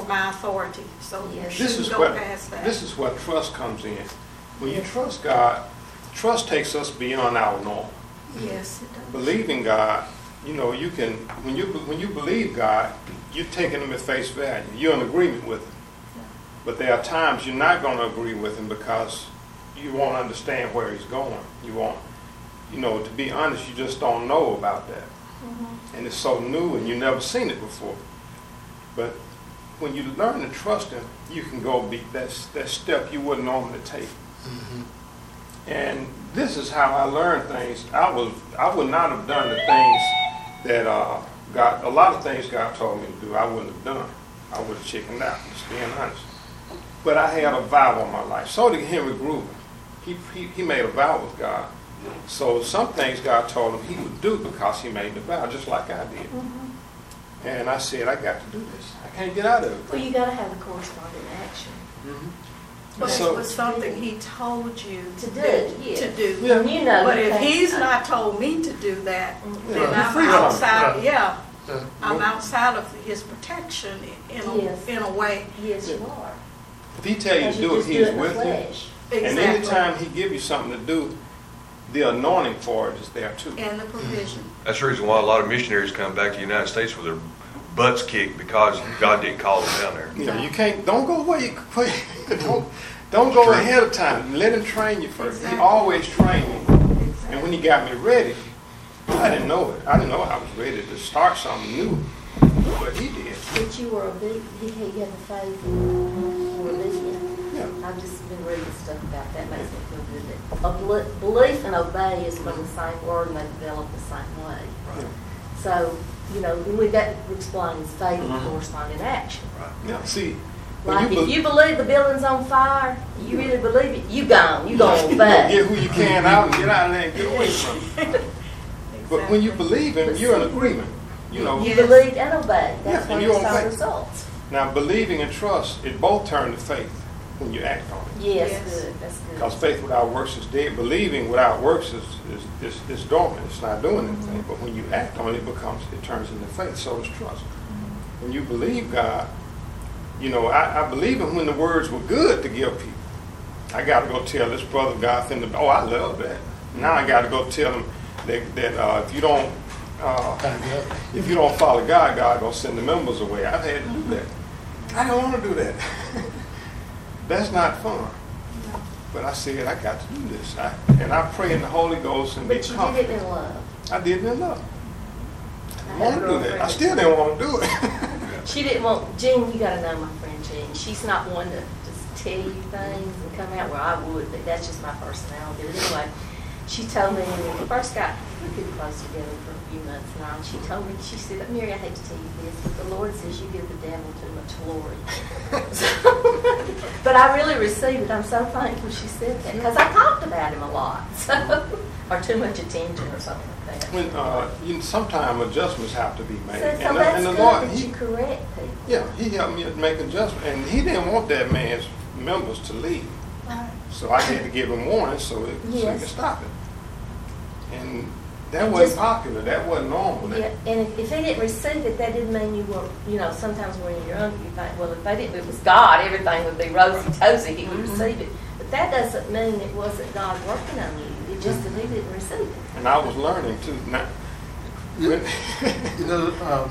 for my authority. So you Yes. shouldn't go past that. This is where trust comes in. When you trust God, trust takes us beyond our norm. Yes, it does. Believing God, you know, you can, when you believe God, you're taking him at face value. You're in agreement with him. But there are times you're not going to agree with him because you won't understand where he's going. You won't, you know, to be honest, you just don't know about that. And it's so new and you've never seen it before. But when you learn to trust him, you can go that step you wouldn't normally take. And this is how I learned things. I would not have done the things that a lot of things God told me to do, I wouldn't have done. I would have chickened out, just being honest. But I had a vow on my life. So did Henry Gruber. He made a vow with God. So some things God told him he would do because he made the vow, just like I did. And I said, I got to do this. I can't get out of it. Well, you got to have a corresponding action. But So- it was something he told you To do, yeah. to do. Yeah. And you know, But you if can't- he's not told me to do that, then Yeah. I'm Freedom. outside. Yeah. Yeah, I'm outside of his protection Yes. in a way. Yes, you are. If he tell you Because to you do it, just he's do it in the with you. flesh. And Exactly. anytime he give you something to do, the anointing for it is there too. And the provision. That's the reason why a lot of missionaries come back to the United States with their butts kicked because God didn't call them down there. You know, you can't, don't go where you, don't go True. ahead of time. Let him train you first. Exactly. He always trained me. Exactly. And when he got me ready, I didn't know it. I didn't know I was ready to start something new. But he did. But you were obedient. He had the faith and you were obedient. Yeah. I've just been reading stuff about that. Makes me feel good. That belief and obey is from the same word and they develop the same way. Yeah. So, you know, when that explains faith and corresponding action. Now, see, when Like if bel- you believe the building's on fire, you really believe it, you gone. You gonna you gonna obey. get who you can out and get out of there and get away from him. But when you believe him, you're in agreement. You know, You Yes. believe and obey. That's Yeah, and when you you saw obey. results. now believing and trust, it both turn to faith when you act on it. Yes, Yes. good. That's good. Because faith without works is dead. Believing without works is dormant. It's not doing anything. But when you act on it, it turns into faith. So does trust. When you believe God, you know, I believe him when the words were good to give people. I got to go tell this brother God, oh, I love that. Now I got to go tell him that if you don't follow God, God gonna send the members away. I've had to do that. I don't want to do that. That's not fun. But I said, I got to do this. And I pray in the Holy Ghost and But get you did comforted. it in love. I did it in love. I I want had to a do that. girlfriend I still didn't want to do it. She didn't want, Jean, you gotta know my friend Jean. She's not one to just tell you things and come out where I would, but that's just my personality. But anyway, she told me when we first got pretty close together for a few months now, and she told me, she said, Mary, I hate to tell you this, but the Lord says you give the devil too much glory. But I really received it. I'm so thankful she said that, because I talked about him a lot, so, or too much attention or something like that. When sometimes adjustments have to be made. So that's and the good Lord, that you correct people. yeah, he helped me make adjustments. And he didn't want that man's members to leave. Right. So I had to give him warning so he Yes. could stop it. And that And wasn't just- popular. That wasn't normal. Yeah, and if he didn't receive it, that didn't mean you were, you know, sometimes when you're young, you think, well, if they didn't, it was God, everything would be rosy-tozy, he would receive it. But that doesn't mean it wasn't God working on you, it just that he didn't receive it. And I was learning too. Now, You know,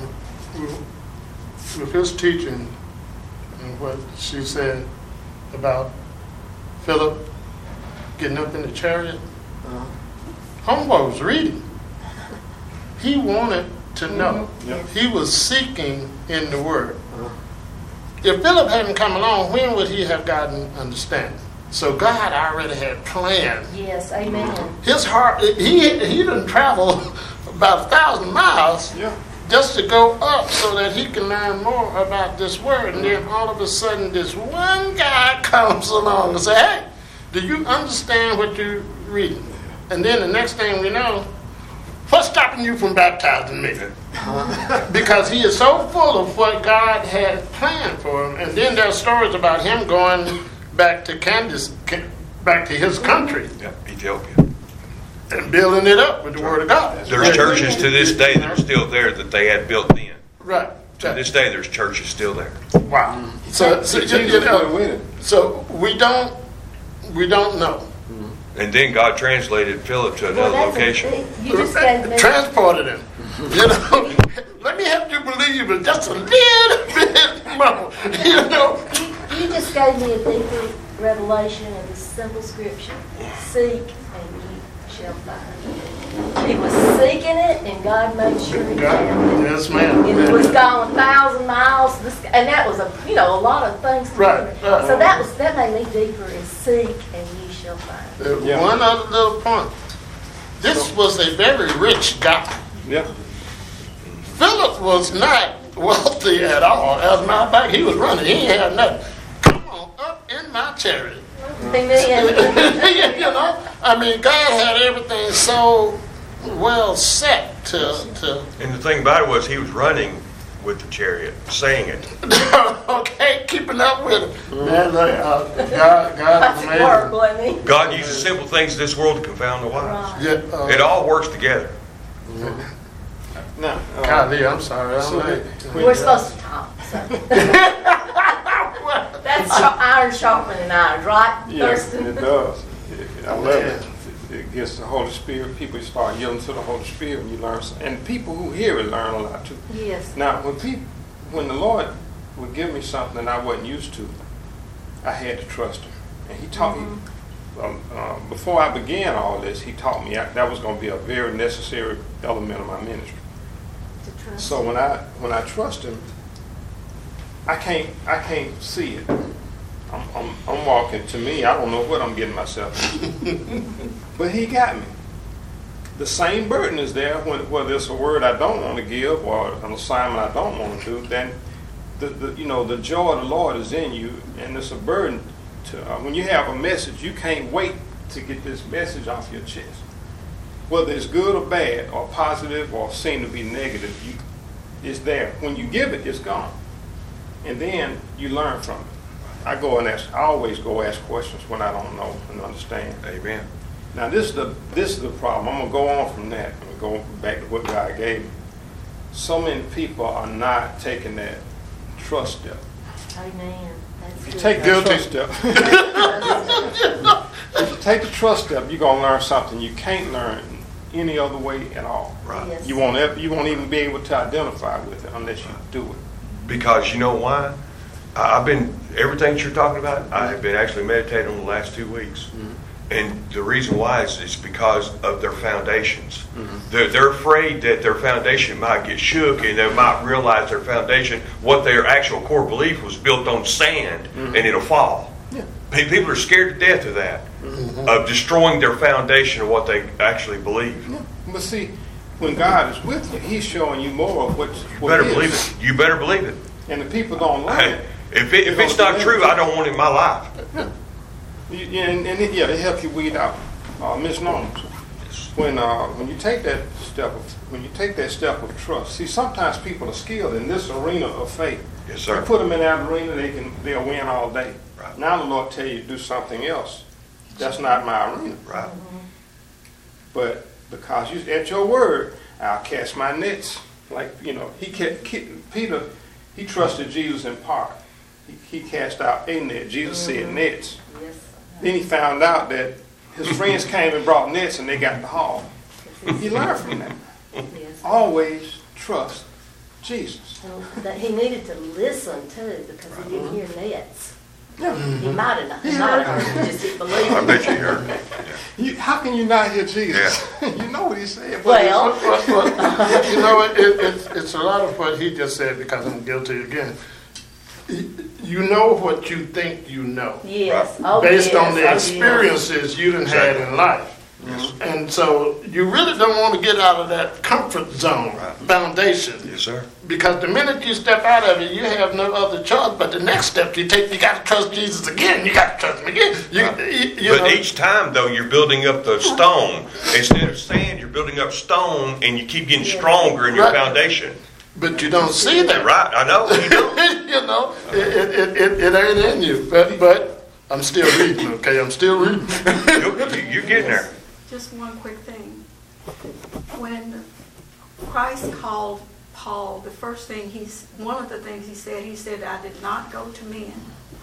with his teaching and what she said about Philip getting up in the chariot, homeboy was reading. He wanted to know. Yep. He was seeking in the Word. If Philip hadn't come along, when would he have gotten understanding? So God already had planned. Yes, amen. His heart, he didn't travel about 1,000 miles Yeah. just to go up so that he can learn more about this word. And then all of a sudden, this one guy comes along and says, hey, do you understand what you're reading? And then the next thing we know, what's stopping you from baptizing me? Because he is so full of what God had planned for him. And then there's stories about him going back to back to his country Yep, Ethiopia. and building it up with the Word of God. There's churches to this day that are still there that they had built then. Right. To this day, there's churches still there. Wow. So, Jesus you know, went with him. so we don't know. And then God translated Philip to Well, another that's a location. thing. You just gave me. Transported him. You know, let me help you believe it just a little bit more. You know, You just gave me a deeper revelation of this simple scripture. Seek and ye shall find. He was seeking it and God made sure he found it. yes, ma'am. And he was gone 1,000 miles, and that was a lot of things. To Right, do. right. So that made me deeper in seek and ye shall find. Yeah. One other little point. This was a very rich guy. Yeah. Philip was not wealthy at all. As a matter of fact, he was running. He ain't had nothing. Come on up in my chariot. Amen. You know, I mean, God had everything so well set to And the thing about it was he was running with the chariot, saying it. okay, keeping up with him. Man, God is That's work, amazing. wasn't he? God uses simple things in this world to confound the wise. Right. Yeah, It all works together. Now, golly, I'm sorry. so I'm late. We're supposed to talk. So. That's iron sharpening iron, right? yes, Thurston? it does. I love it. It gets the Holy Spirit. People start yielding to the Holy Spirit, and you learn. And people who hear it learn a lot too. Yes. Now, when the Lord would give me something I wasn't used to, I had to trust Him, and He taught me. Before I began all this, He taught me that was going to be a very necessary element of my ministry. To trust. So when I trust Him, I can't see it. I'm walking. To me, I don't know what I'm getting myself into. But He got me. The same burden is there whether it's a word I don't want to give or an assignment I don't want to do. Then the joy of the Lord is in you, and it's a burden. When you have a message, you can't wait to get this message off your chest. Whether it's good or bad or positive or seem to be negative, it's there. When you give it, it's gone. And then you learn from it. I always go ask questions when I don't know and understand. Amen. Now this is the problem. I'm gonna go on from that and go back to what God gave me. So many people are not taking that trust step. Amen. That's If you good. take the trust step, if you take the trust step, you're gonna learn something you can't learn any other way at all. Right. Yes. You won't even be able to identify with it unless you do it. Because you know why? Everything that you're talking about, I have been actually meditating on the last 2 weeks. And the reason why is because of their foundations. They're afraid that their foundation might get shook and they might realize their foundation, what their actual core belief was built on sand, and it'll fall. Yeah. People are scared to death of that, of destroying their foundation of what they actually believe. Yeah. But see, when God is with you, He's showing you more of what You better is. believe it. You better believe it. And the people don't learn it. If it's not true, I don't want it in my life. It helps you weed out misnomers. When you take that step of trust, see, sometimes people are skilled in this arena of faith. Yes, sir. You put them in that arena, they'll win all day. Right. Now the Lord tell you to do something else. That's not my arena. Right. But because you at your word, I'll cast my nets. Like Peter, he trusted Jesus in part. He cast out a net. Jesus said nets. Yes. Then he found out that his friends came and brought nets and they got the haul. He learned from that. Yes. Always trust Jesus. So that he needed to listen too because he didn't hear nets. Yeah. He might have not. He might have heard. He just didn't believe I it. bet you heard. How can you not hear Jesus? You know what he said. Well, You know what? It's a lot of what he just said because I'm guilty again. You know what you think you know. yes. Oh, Based yes. on the Oh, yes. experiences you done had in life. And so you really don't want to get out of that comfort zone foundation. Yes, sir. Because the minute you step out of it, you have no other choice. But the next step you take, you got to trust Jesus again. You got to trust him again. You know, But each time, though, you're building up the stone. Instead of sand, you're building up stone, and you keep getting stronger in your Right. foundation. but you don't see that. Right? I know. You don't. You know, it ain't in you. But I'm still reading. Okay, I'm still reading. You're getting there. Just one quick thing. When Christ called Paul, the first thing one of the things he said, I did not go to men.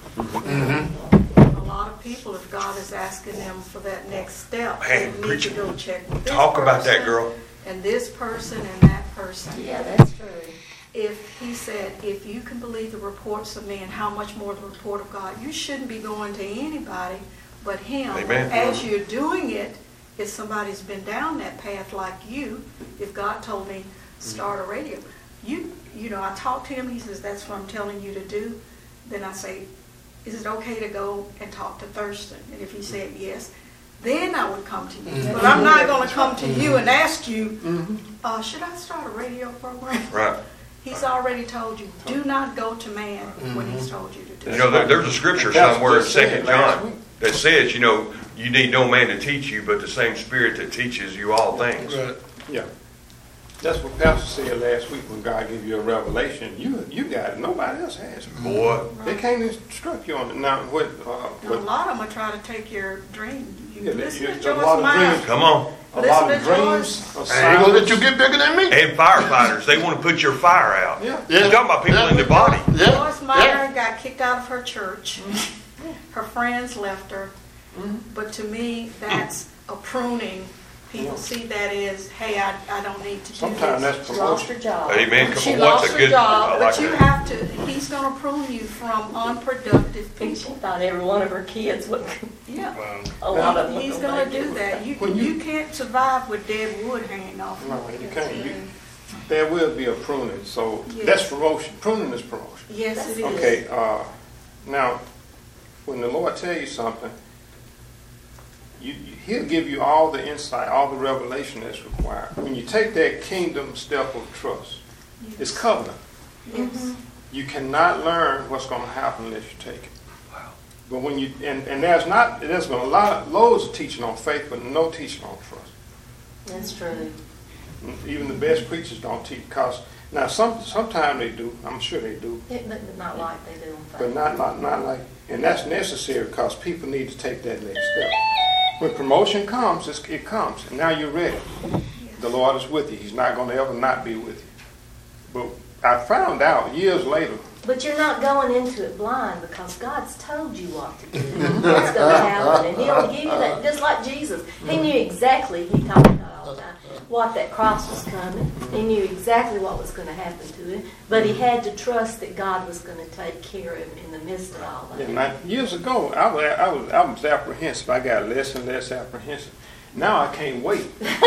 A lot of people, if God is asking them for that next step, Man, they need to go check with this Talk about that, person girl. and this person and that person. Yeah, that's true. If he said, if you can believe the reports of men, how much more the report of God? You shouldn't be going to anybody but him. Amen. As you're doing it, if somebody's been down that path like you, if God told me, start a radio, you know, I talked to him, he says, that's what I'm telling you to do. Then I say, is it okay to go and talk to Thurston? And if he said yes, then I would come to you. But I'm not going to come to you and ask you, should I start a radio program? Right. He's already told you, do not go to man when he's told you to do You it. know, there's a scripture That's somewhere in just said 2 last John week. that says, you know, you need no man to teach you, but the same Spirit that teaches you all things. Right. Yeah. That's what Pastor said last week when God gave you a revelation. You got it. Nobody else has it. Boy, They can't instruct you on it. Now, Now, a lot of them are trying to take your dream. You Yeah, listen to a Joyce lot of Meyer. dreams. come on. a Listen lot of to dreams, Joyce. of I ain't gonna let you silence. get bigger than me. And firefighters, they want to put your fire out. Yeah. You're talking about people in the body. Yeah. Joyce Meyer got kicked out of her church. Her friends left her. But to me, that's a pruning. People see that as, hey, I don't need to do Sometimes this. that's She lost her promotion. job. Amen. She Come on, what's lost a her good? I job, like but you that. have to, he's going to prune you from unproductive And she people. thought every one of her kids would, Yeah. a lot of them. He's would going to make do it. that. When You can't survive with dead wood hanging off. No, you can't. There will be a pruning. So Yes. that's promotion. Pruning is promotion. Yes, it is. Okay, now, when the Lord tell you something, He'll give you all the insight, all the revelation that's required. When you take that kingdom step of trust, it's covenant. Yes. You cannot learn what's going to happen unless you take it. Wow. But when you and there's been loads of teaching on faith, but no teaching on trust. That's true. Even the best preachers don't teach. Because now sometimes they do. I'm sure they do. But not like they do on But Facebook. not like, and that's necessary because people need to take that next step. When promotion comes, it comes, and now you're ready. The Lord is with you. He's not going to ever not be with you. But I found out years later. But you're not going into it blind because God's told you what to do. What's going to happen. And He'll give you that, just like Jesus. He knew exactly, He talked about all the time, what that cross was coming. He knew exactly what was going to happen to him. But he had to trust that God was going to take care of him in the midst of all that. And years ago, I was apprehensive. I got less and less apprehensive. Now I can't wait.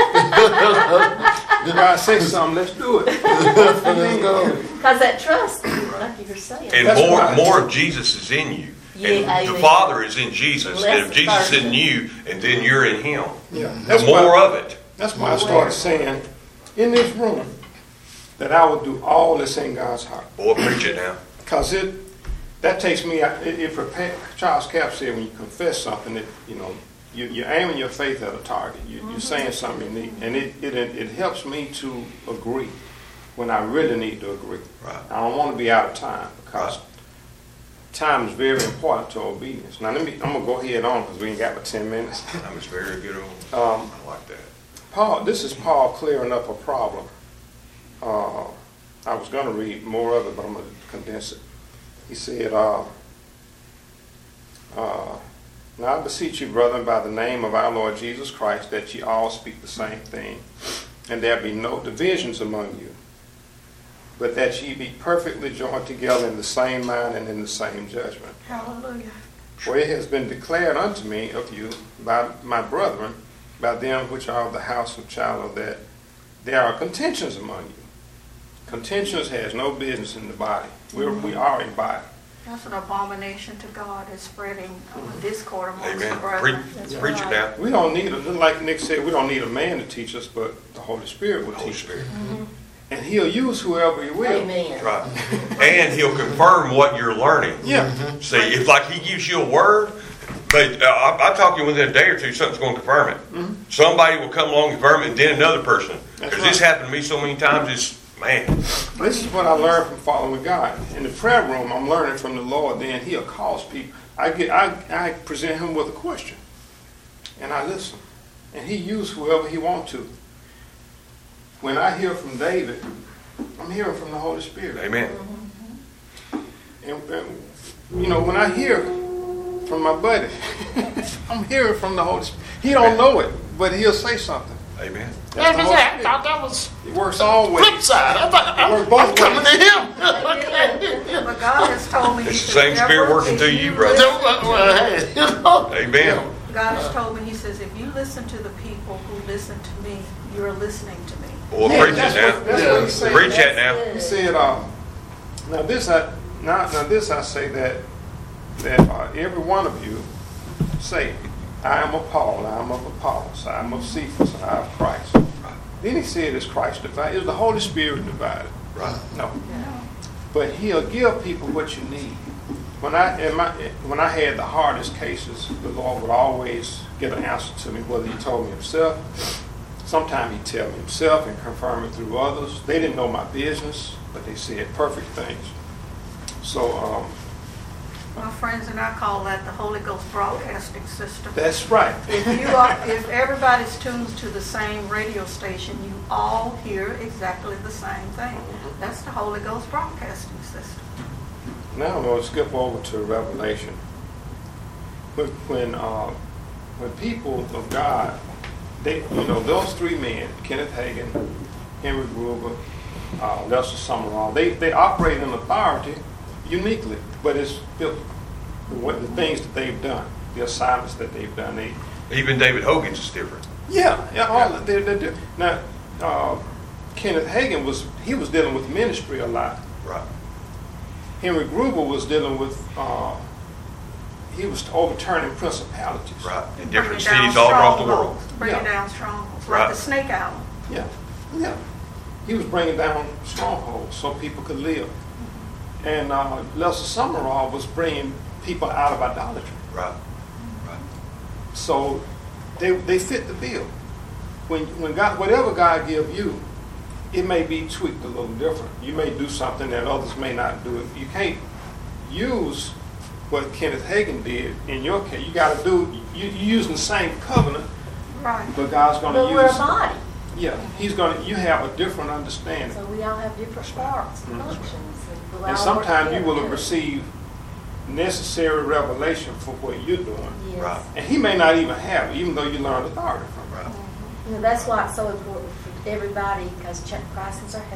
God say something, let's do it. Let's go. Because that trust, like you were saying. And That's why- more of Jesus is in you. Yeah, And the amen. Father is in Jesus. Less And if Jesus is in person. you, and then you're in Him. Yeah, The that's more why- of it. That's why I started saying in this room that I would do all that's in God's heart. Boy, preach it now. Because that takes me out. Charles Cap said when you confess something, you're aiming your faith at a target. You're saying something you need. And it helps me to agree when I really need to agree. Right. I don't want to be out of time because time is very important to obedience. Now, I'm going to go ahead on because we ain't got but 10 minutes. That was very good. I like that. This is Paul clearing up a problem. I was going to read more of it, but I'm going to condense it. He said, now I beseech you, brethren, by the name of our Lord Jesus Christ, that ye all speak the same thing, and there be no divisions among you, but that ye be perfectly joined together in the same mind and in the same judgment. Hallelujah. For it has been declared unto me of you by my brethren, by them which are of the house of Shiloh, that there are contentions among you. Contentions has no business in the body. We are a body. That's an abomination to God. It's spreading discord amongst the Amen. brethren. Preach it now. We don't need, like Nick said, we don't need a man to teach us, but the Holy Spirit will Holy teach us. Spirit. And He'll use whoever He will. Amen. Right. And He'll confirm what you're learning. Yeah. See, if like He gives you a word, but I talk to you within a day or two, something's going to confirm it. Somebody will come along and confirm it, and then another person. Because this happened to me so many times, man. This is what I learned from following God. In the prayer room, I'm learning from the Lord. Then He'll cause people. I present Him with a question, and I listen, and He uses whoever He wants to. When I hear from David, I'm hearing from the Holy Spirit. Amen. And you know, when I hear from my buddy, I'm hearing from the Holy Spirit. He don't know it, but he'll say something. Amen. That's the what Holy I Spirit. thought that was It works always. flip side. I thought We're I'm both coming ways. to him. But God has told me. It's he the said, same spirit "Deborah, working if through you, brother." listen-" Well, hey, you know. Amen. God has told me, he says, if you listen to the people who listen to me, you're listening to me. Well, Yeah, preach it that's now. what- that's what he said. Preach that now. He said, now this I say that every one of you say, I am of Paul, I am of Apollos, I am of Cephas, I am of Christ. Then he said, is Christ divided? Is the Holy Spirit divided? Right. No. But he'll give people what you need. When I had the hardest cases, the Lord would always get an answer to me, whether he told me himself. Sometimes he'd tell me himself and confirm it through others. They didn't know my business, but they said perfect things. So My friends and I call that the Holy Ghost broadcasting system. that's right. If everybody's tuned to the same radio station, you all hear exactly the same thing. That's the Holy Ghost broadcasting system. Now I'm going to skip over to Revelation. When people of God, those three men, Kenneth Hagin, Henry Gruber, Lester Summerall, they operate in authority uniquely, but it's the things that they've done, the assignments that they've done. Even David Hogan's is different. They're different. Now, Kenneth Hagin was dealing with ministry a lot. Right. Henry Gruber was dealing with, he was overturning principalities. Right. In different Bringing down cities all across the world. strongholds, Bringing Yeah. down strongholds, Right. like the Snake Island. Yeah. He was bringing down strongholds so people could live. And Lester Summerall was bringing people out of idolatry. Right. Right. So they fit the bill. When God, whatever God give you, it may be tweaked a little different. You may do something that others may not do. You can't use what Kenneth Hagin did in your case. You got to do. You're using the same covenant, Right. but God's going to But use. we're a body, Yeah, He's going to. You have a different understanding. so we all have different parts and functions. we'll And all sometimes work you will together. receive necessary revelation for what you're doing. Yes. Right. And he may not even have it, even though you learned authority from him. Right. That's why it's so important for everybody, because Christ is our head.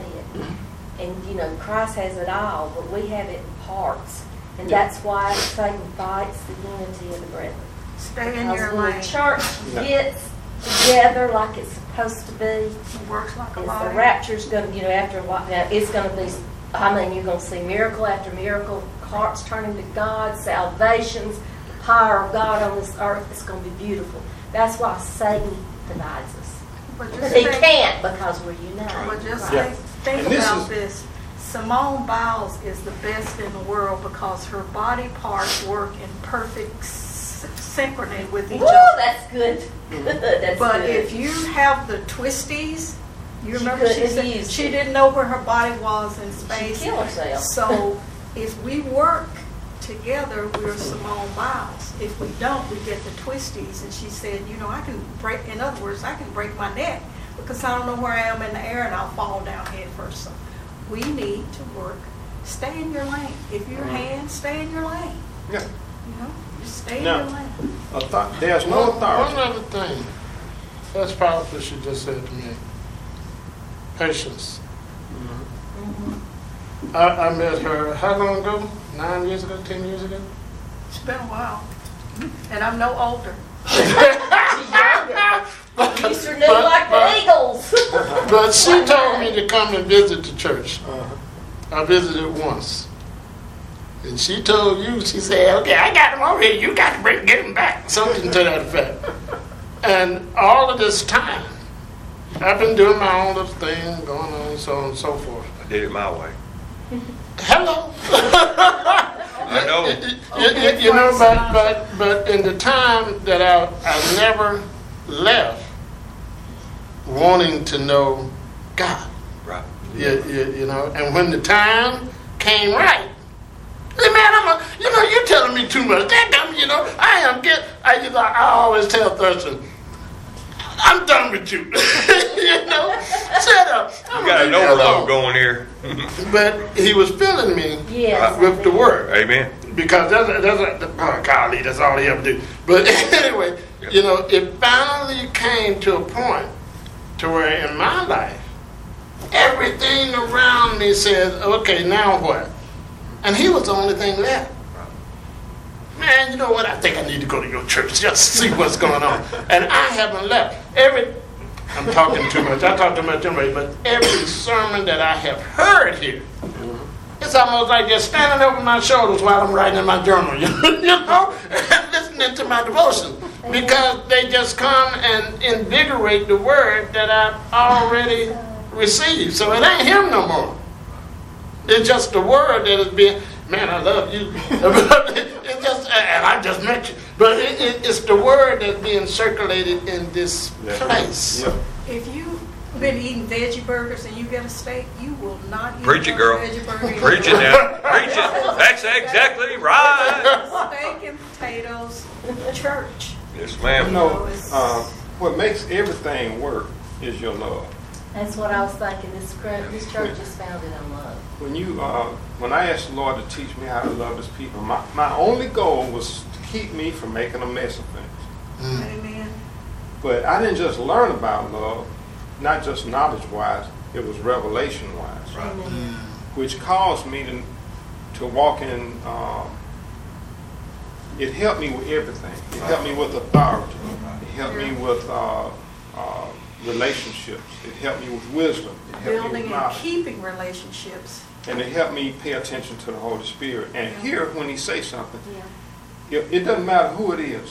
And, Christ has it all, but we have it in parts. And Yeah. that's why Satan fights the unity of the brethren. Stay in Because your when lane. the church Yeah. gets together like it's supposed to be, It works like a is the body. rapture's going to, after a while, now it's going to be, you're going to see miracle after miracle, hearts turning to God, salvations, the power of God on this earth. It's going to be beautiful. That's why Satan divides us. But But just he think- can't, because we're united. But just Yeah. think And this about is- this. Simone Biles is the best in the world because her body parts work in perfect synchrony with each Woo, other. that's good. That's But good. if you have the twisties, you She remember she couldn't said use she it. didn't know where her body was in She'd space. kill herself. So if we work together, we're Simone Biles. If we don't, we get the twisties. And she said, I can break, in other words, I can break my neck because I don't know where I am in the air and I'll fall down head first. So we need to work. Stay in your lane. If you're hand, stay in your lane. Yeah. Just stay in Now, your lane. There's no One authority. other thing. That's powerful she just said to me. Patience. I met her, how long ago? 9 years ago, 10 years ago? It's been a while. And I'm no older. She's your new like the Eagles. But she told me to come and visit the church. I visited once. And she told you, she said, okay, I got him over here. You got to get him back. Something to that effect. And all of this time, I've been doing my own little thing, going on, so on and so forth. I did it my way. Hello. I know. But in the time that I never left wanting to know God. Right. And when the time came right, hey man, you're telling me too much. I always tell Thurston, I'm done with you. You know, shut up. You got an overload going here. But he was filling me Yes. with the word. Amen. Because golly, that's all he ever did. But anyway, you know, it finally came to a point to where in my life, everything around me says, okay, now what? And he was the only thing left. Man, you know what? I think I need to go to your church just to see what's going on. And I haven't left. I'm talking too much. I talk too much anyway, but every sermon that I have heard here, it's almost like they're standing over my shoulders while I'm writing in my journal, you know, listening to my devotion. Because they just come and invigorate the word that I've already received. So it ain't him no more. It's just the word that is being, man, I love you. It's just, and I just met you. But it's the word that's being circulated in this place. Yeah. If you've been eating veggie burgers and you get a steak, you will not eat Preach it, a girl. veggie burger. Preach it now. Preach it. That's exactly right. Steak and potatoes, church. Yes, You ma'am. know, what makes everything work is your love. That's what I was thinking. This church is founded on love. When I asked the Lord to teach me how to love His people, my only goal was to keep me from making a mess of things. Amen. But I didn't just learn about love, not just knowledge-wise, it was revelation-wise, Amen. which caused me to walk in, it helped me with everything. It helped me with authority. It helped me with relationships. It helped me with wisdom. It helped me Building with and knowledge. keeping relationships. And it helped me pay attention to the Holy Spirit. And here, when He says something, Yeah. it doesn't matter who it is.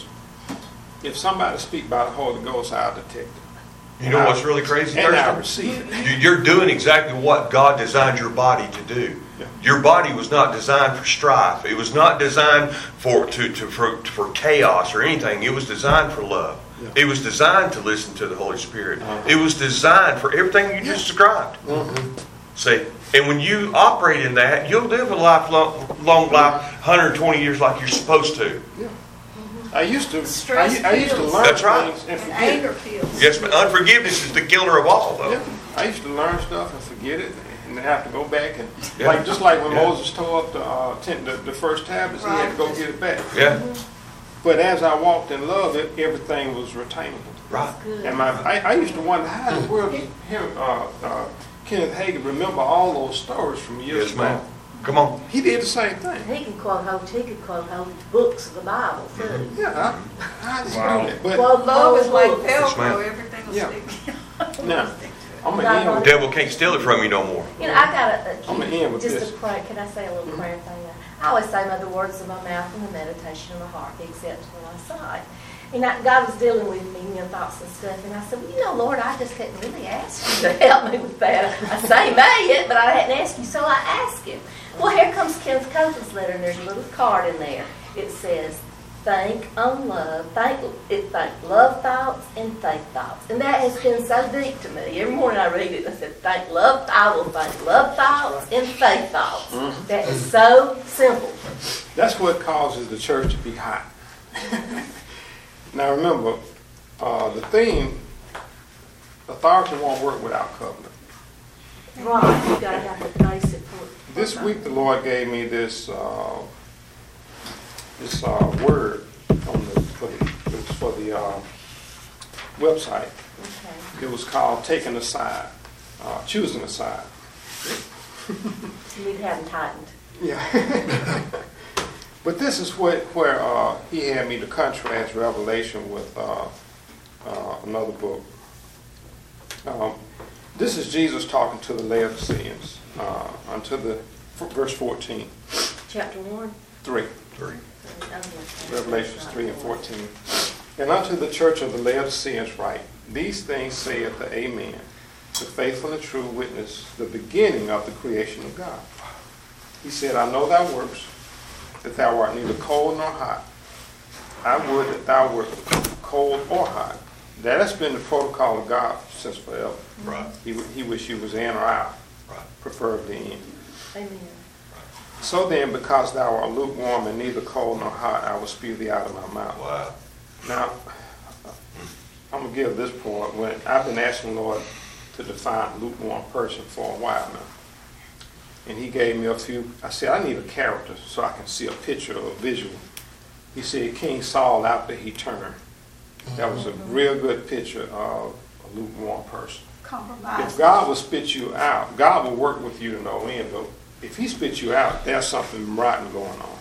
If somebody speaks by the Holy Ghost, I'll detect it. You know what's really crazy, And I Thurston? receive it. You're doing exactly what God designed your body to do. Yeah. Your body was not designed for strife. It was not designed for chaos or anything. It was designed for love. Yeah. It was designed to listen to the Holy Spirit. Uh-huh. It was designed for everything you just described. See, and when you operate in that, you'll live a long life, 120 years like you're supposed to. I used to Stress I used to kills. learn That's right. things and And forget anger it. feels. Yes, but unforgiveness is the killer of all, though. Yeah. I used to learn stuff and forget it, and then have to go back and Yeah. just like when Yeah. Moses tore up the first tablets, he had to go get it back. Yeah, But as I walked in love, everything was retainable. right. Good. And I used to wonder how in the world did Kenneth Hagin remember all those stories from years Yes, ago. ma'am. Come on. He did the same thing. He could quote whole books of the Bible too. Yeah, I just Wow. know that. But Well, Love is like books. ma'am. Velcro, everything will Yeah. stick. now, I'm Not gonna end gonna- with The devil can't steal it from you no more. You know, I got I'm gonna end with just this. a prayer. Can I say a little prayer thing? I always say, may the words of my mouth and the meditation of my heart be acceptable in thy sight. And God was dealing with me, thoughts and stuff, and I said, well, you know, Lord, I just couldn't really ask you to help me with that. I say may it, but I hadn't asked you, so I asked him. Well, here comes Kenneth Copeland's letter, and there's a little card in there. It says, think on love, think love thoughts and faith thoughts. And that has been so deep to me. Every morning I read it and I said, I will think love thoughts and faith thoughts. That is so simple. That's what causes the church to be hot. Now remember, the theme, authority won't work without covenant. Right, you gotta have the basic. This week the Lord gave me this word for the website. Okay. It was called taking a side, choosing a side. You haven't tightened. Yeah. But this is where he had me to contrast Revelation with another book. This is Jesus talking to the Laodiceans, unto the verse 14, Chapter 1. 3. Three. Revelations 3 and 14. And unto the church of the Laodiceans write, these things saith the Amen, the faithful and true witness, the beginning of the creation of God. He said, I know thy works, that thou art neither cold nor hot. I would that thou wert cold or hot. That has been the protocol of God since forever. Right. He wished you was in or out, Right. preferably in. Amen. So then, because thou art lukewarm and neither cold nor hot, I will spew thee out of my mouth. Wow. Now, I'm gonna give this point. When I've been asking the Lord to define lukewarm person for a while now, and He gave me a few. I said I need a character so I can see a picture or a visual. He said King Saul after he turned. That was a real good picture of a lukewarm person. Compromise. If God will spit you out, God will work with you to no end. But if He spits you out, there's something rotten going on.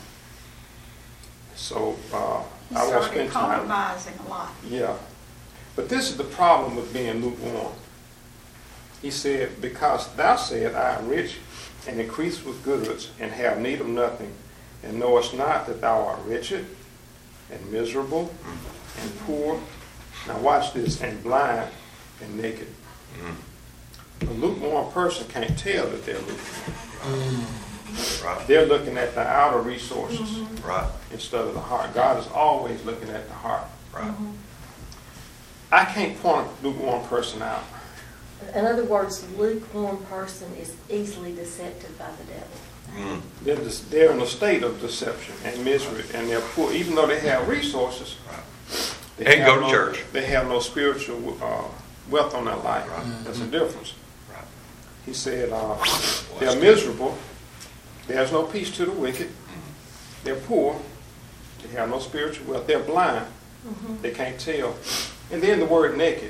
So He I won't started spend time. compromising a lot. Yeah. But this is the problem with being lukewarm. He said, because thou said, I am rich and increase with goods and have need of nothing, and knowest not that thou art wretched and miserable and poor. Now watch this, and blind and naked. A lukewarm person can't tell that they're lukewarm. Right. They're looking at the outer resources Right. instead of the heart. God is always looking at the heart. Right. I can't point a lukewarm person out. In other words, lukewarm person is easily deceptive by the devil. They're in a state of deception and misery, and they're poor, even though they have resources. They And have go to church. They have no spiritual wealth on their life. Right. That's the difference. Right. He said they're miserable. There's no peace to the wicked. They're poor. They have no spiritual wealth. They're blind. They can't tell. And then the word naked.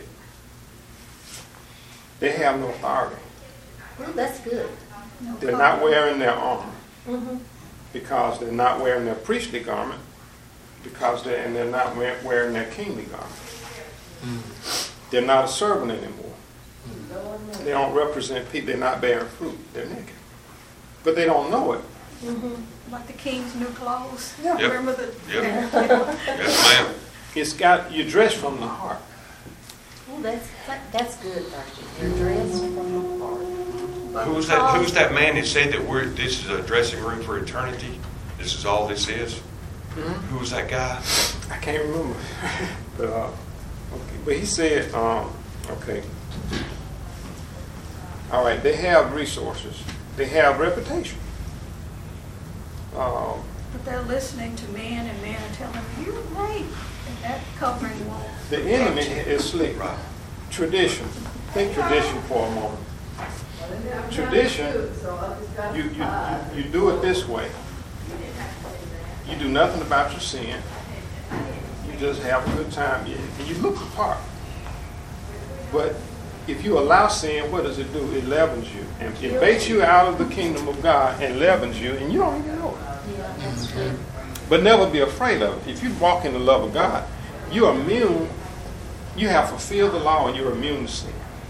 They have no authority. Well, that's good. No They're not covering. wearing their armor Mm-hmm. because they're not wearing their priestly garment and they're not wearing their kingly garment. They're not a servant anymore. They don't represent people. They're not bearing fruit. They're naked. But they don't know it. Like the king's new clothes. Yeah. Yep. Remember the? Yep. Yes, ma'am. It's got you dress from the heart. Well, that's good, Thursday. You're dressed from the heart. But Who's that man that said that this is a dressing room for eternity? This is all this is? Who was that guy? I can't remember. But okay. But he said, okay. All right, they have resources. They have reputation. But they're listening to men, and men are telling them, you're great. And that covering won't. The enemy is slick. Right. Tradition. Think tradition for a moment. Tradition, you do it this way. You do nothing about your sin. You just have a good time. And you look the part. But if you allow sin, what does it do? It leavens you. And it baits you out of the kingdom of God and leavens you, and you don't even know it. Yeah, that's true. But never be afraid of it. If you walk in the love of God, you're immune. You have fulfilled the law and you're immune to sin.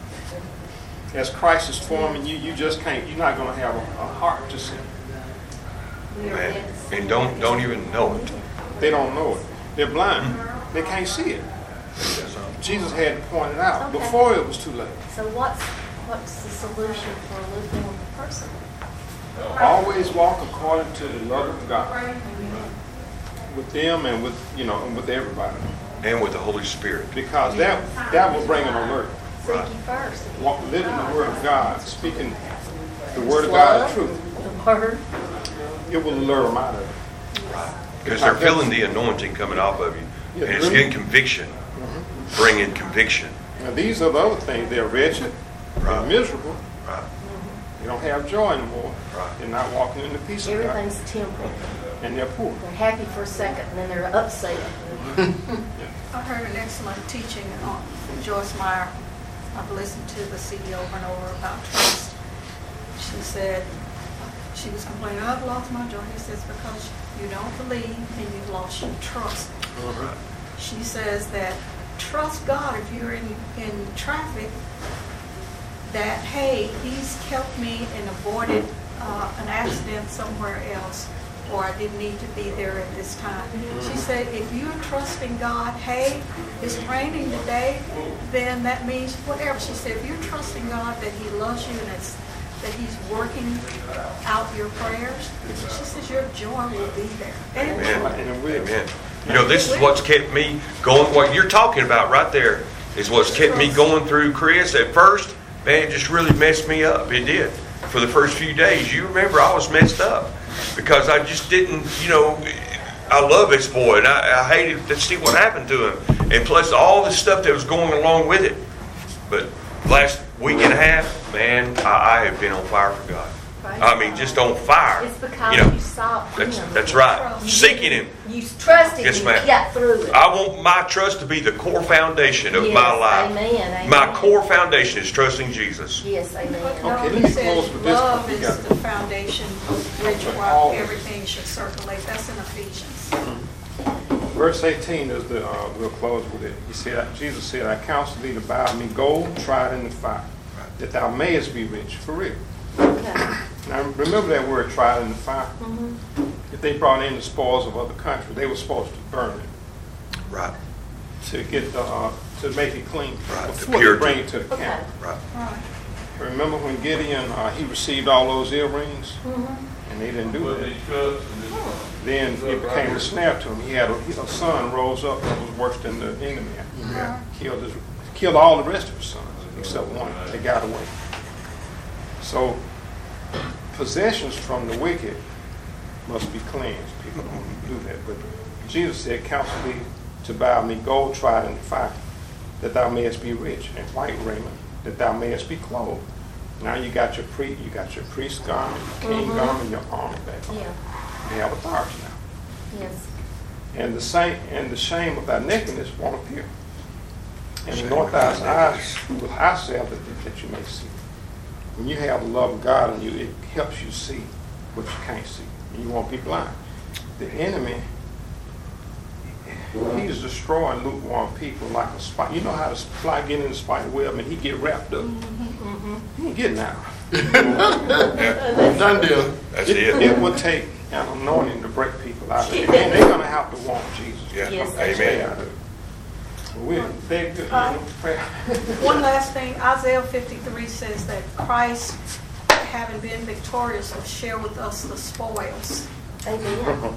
As Christ is forming you, you just can't, you're not going to have a heart to sin. We are Man. in And don't even know it. They don't know it. They're blind. They can't see it. Jesus had to point it out Okay. before it was too late. So what's the solution for a lukewarm person? Always walk according to the love of God. With them and with everybody. And with the Holy Spirit. Because that will bring an alert. Seek ye first. Walk, living the word of God, speaking the word of God, the truth. The word. It will alert them out of it. Because they're feeling the anointing coming off of you. Yeah, And it's really. getting conviction. Bringing conviction. Now these are the other things. They're wretched, they're Right. miserable, Right. they don't have joy anymore. Right. They're not walking in the peace of God. Everything's temporal. And they're poor. They're happy for a second and then they're upset. I heard an excellent teaching on Joyce Meyer. I've listened to the CD over and over about trust. She said, she was complaining, I've lost my joy. He says, because you don't believe and you've lost your trust. Right. She says that trust God if you're in traffic, that, hey, He's kept me and avoided an accident somewhere else, or I didn't need to be there at this time. She said, if you're trusting God, hey, it's raining today, then that means whatever. She said, if you're trusting God that He loves you and that He's working out your prayers, she says your joy will be there. And it will. Amen. Amen. You know, this is what's kept me going. What you're talking about right there is what's kept me going through, Chris. At first, man, it just really messed me up. It did. For the first few days, you remember I was messed up because I just didn't, I I love this boy, and I hated to see what happened to him. And plus all the stuff that was going along with it. But last week and a half, man, I have been on fire for God. I mean, just on fire. It's because You know, you sought Him. That's right. Seeking Him. You trusted Yes, Him. ma'am. You got through it. I want my trust to be the core foundation of Yes, my life. amen, My amen. core foundation is trusting Jesus. Yes, amen. No, Okay, he let me said close with this love one. We is got- the foundation which All- why everything should circulate. That's in Ephesians. Verse 18 is the, we'll close with it. He said, Jesus said, I counsel thee to buy me gold tried in the fire, that thou mayest be rich. For real. Okay. Now remember that word tried in the fire? Mm-hmm. If they brought in the spoils of other countries, they were supposed to burn it Right. to get the, to make it clean Right, to before they purity. bring it to the Okay. camp. Right. Right. Remember when Gideon, he received all those earrings Mm-hmm. and they didn't do that? Then it became a snare to him. He had a son rose up that was worse than the enemy. Yeah. Killed all the rest of his sons except one. They got away. So possessions from the wicked must be cleansed. People don't do that. But Jesus said, counsel thee to buy me gold tried in the fire, that thou mayest be rich, and white raiment, that thou mayest be clothed. Now you got your priest garment, your king garment, your armor back on. Yeah. You have authority now. Yes. And the shame of thy nakedness won't appear. And anoint thy eyes with eye salve that you may see. When you have the love of God in you, it helps you see what you can't see. And you won't be blind. The enemy, he's destroying lukewarm people like a spider. You know how the fly get in the spider web and he get wrapped up? He ain't getting out. Done deal. That's it. It would take an anointing to break people out of it. And they're going to have to want Jesus. Yeah. Yes, Stay Amen. out of it. We're very good. Prayer. One last thing, Isaiah 53 says that Christ, having been victorious, will share with us the spoils. Amen.